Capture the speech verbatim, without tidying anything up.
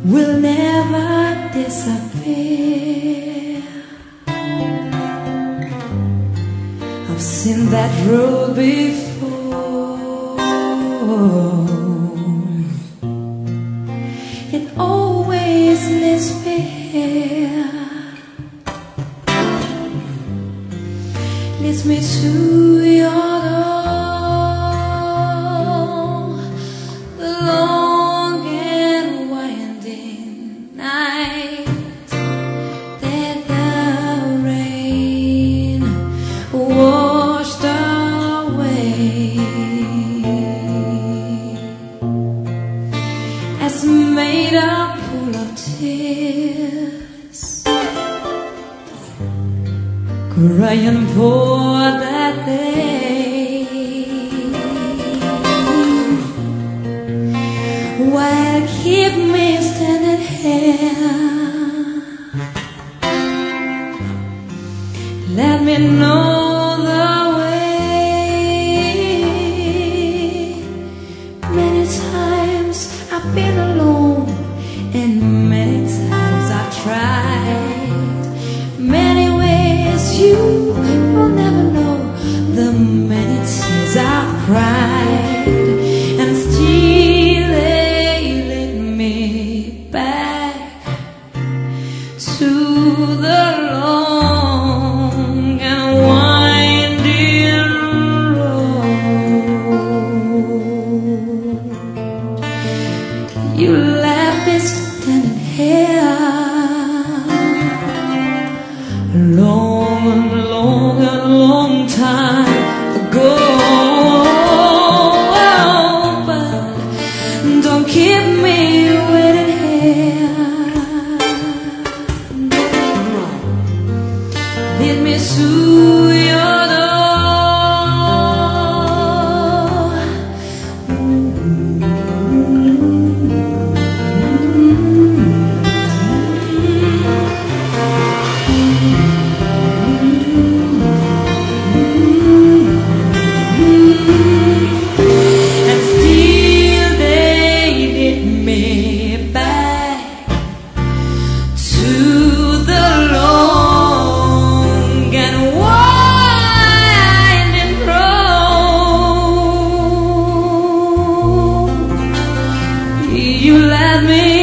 will never disappear. I've seen that road before. It always leads me here, leads me to your door. The long and winding night that the rain washed away has made a pool of tears, crying for that day, while keep me standing here. Let me know the way. Many times I've been alone, and many times I've tried. Many ways you will never know, the many tears I've cried, and still they lead me back to the long and winding road. You left me standing here, long and long and long time ago. But don't keep me waiting here. Lead me to your door. And still they lead me back to the long and winding road. You let me